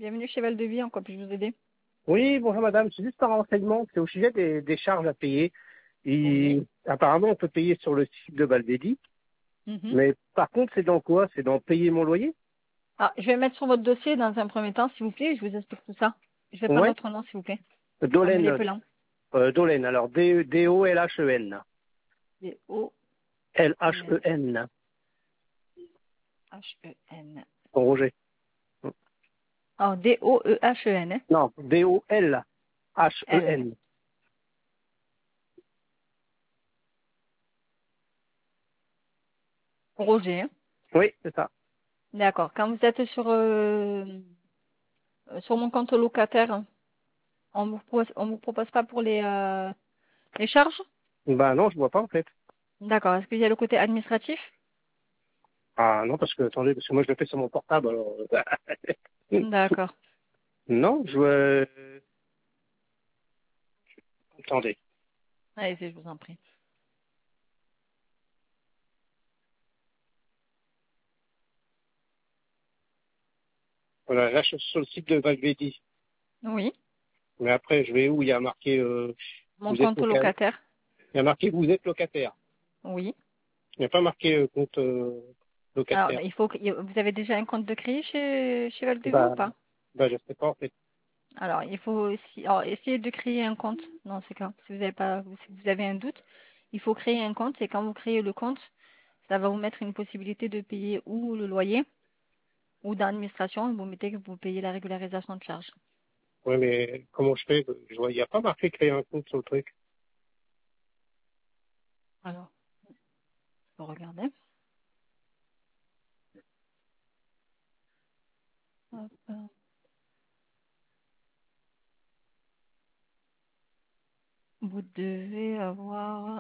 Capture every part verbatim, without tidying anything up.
Bienvenue chez Val de Vie, en quoi puis-je vous aider? Oui, bonjour madame, c'est juste un renseignement, c'est au sujet des, des charges à payer. Oui. Et apparemment, on peut payer sur le site de Valvédi, Mhm. mais par contre, c'est dans quoi? C'est dans payer mon loyer? Ah, je vais mettre sur votre dossier dans un premier temps, s'il vous plaît, je vous explique tout ça. Je vais prendre Ouais, votre nom, s'il vous plaît. Dolène, Amélie Pelin. euh, Dolène, alors D O L H E N. D-O-L-H-E-N. L H E N, pour Roger. Oh, D-O-E-H-E-N, hein? Non, D O L H E L. N. Roger, hein? Oui, c'est ça. D'accord. Quand vous êtes sur, euh, euh, sur mon compte locataire, on vous propose, on vous propose pas pour les, euh, les charges? Bah non, je vois pas en fait. D'accord. Est-ce qu'il y a le côté administratif? Ah non, parce que, attendez, parce que moi je le fais sur mon portable, alors... euh, D'accord. non, je... euh, Attendez. Allez-y, je vous en prie. Voilà, là je suis sur le site de Valvédi. Oui. Mais après, je vais où il y a marqué euh, Mon vous êtes compte locataire. locataire? Il y a marqué vous êtes locataire. Oui. Il n'y a pas marqué euh, compte euh, Alors, locataire. il faut que, vous avez déjà un compte de crédit chez, chez Valdevie ou Bah, pas? bah je sais pas en fait. Alors, il faut aussi, alors, essayer de créer un compte dans ces cas. Si vous avez pas, si vous avez un doute, il faut créer un compte et quand vous créez le compte, ça va vous mettre une possibilité de payer ou le loyer ou dans l'administration, vous mettez que vous payez la régularisation de charges. Ouais, mais comment je fais? Je vois, il n'y a pas marqué créer un compte sur le truc. Alors, je vais regarder. Hop, euh, vous devez avoir.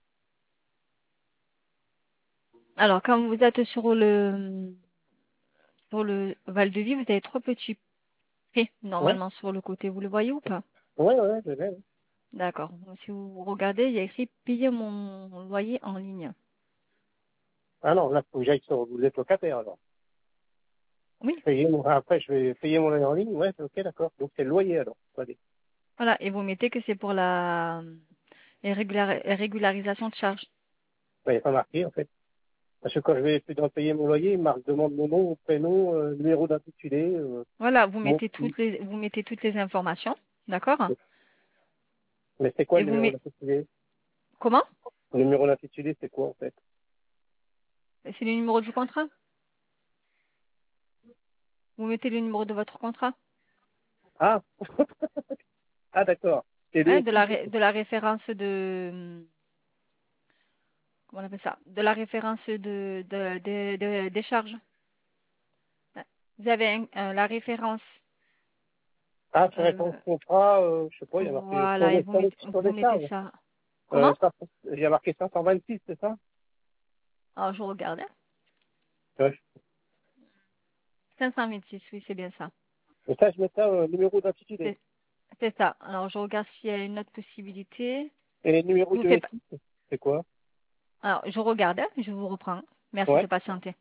Alors, quand vous êtes sur le sur le Val-de-Vie, vous avez trois petits prix Ouais, normalement sur le côté. Vous le voyez ou pas? ouais, ouais, je l'ai. D'accord. Donc, si vous regardez, il y a écrit payer mon loyer en ligne. Ah non, là, faut que j'aille sur vous êtes locataire alors. Oui, Payer mon... Après, je vais payer mon loyer en ligne. Ouais, c'est ok, d'accord. Donc c'est le loyer alors. Allez. voilà. Et vous mettez que c'est pour la les régula- régularisation de charges. Ouais, il n'y a pas marqué en fait. Parce que quand je vais dans payer mon loyer, il me demande mon nom, mon prénom, euh, numéro d'intitulé. Euh, Voilà, vous mon... mettez toutes les vous mettez toutes les informations, d'accord? Mais c'est quoi Et le vous numéro mettez d'intitulé? comment? Le numéro d'intitulé, c'est quoi en fait? C'est le numéro du contrat? Vous mettez le numéro de votre contrat? Ah, ah d'accord. C'est Hein, le de la ré- de la référence de comment on appelle ça? De la référence de de, de, de- des charges. Vous avez un- un- la référence. Ah, c'est réponse euh, contrat, euh, je sais pas, il y a marqué sur voilà, et les, vous sur les, mettez sur vous les mettez charges. ça. Euh, Comment? ça, il y a marqué cinq cent vingt-six, c'est ça? Alors je regarde. hein. Ouais. cinq cent vingt-six, oui, c'est bien ça. Et ça, je mets ça, euh, numéro d'intitulé. C'est c'est ça. Alors, je regarde s'il y a une autre possibilité. Et les numéros Je vous de fais pas. S I, c'est quoi? Alors, je regarde, hein, je vous reprends. Merci de Ouais. patienter.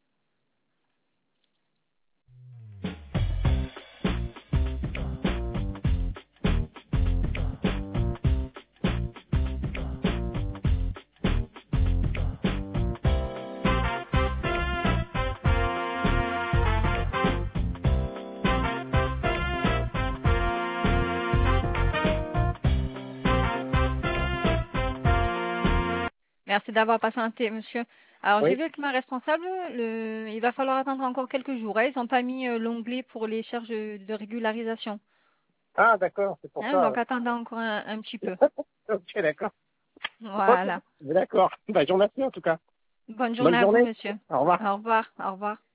Merci d'avoir patienté, monsieur. Alors, j'ai Oui. vu avec ma responsable, le... il va falloir attendre encore quelques jours. hein. Ils n'ont pas mis euh, l'onglet pour les charges de régularisation. Ah, d'accord, c'est pour Hein, ça. donc, attendez encore un, un petit peu. Ok, d'accord. Ok, Voilà. d'accord. Bah, je vous remercie en tout cas. Bonne journée Bonne à vous, journée. monsieur. Au revoir. Au revoir. Au revoir.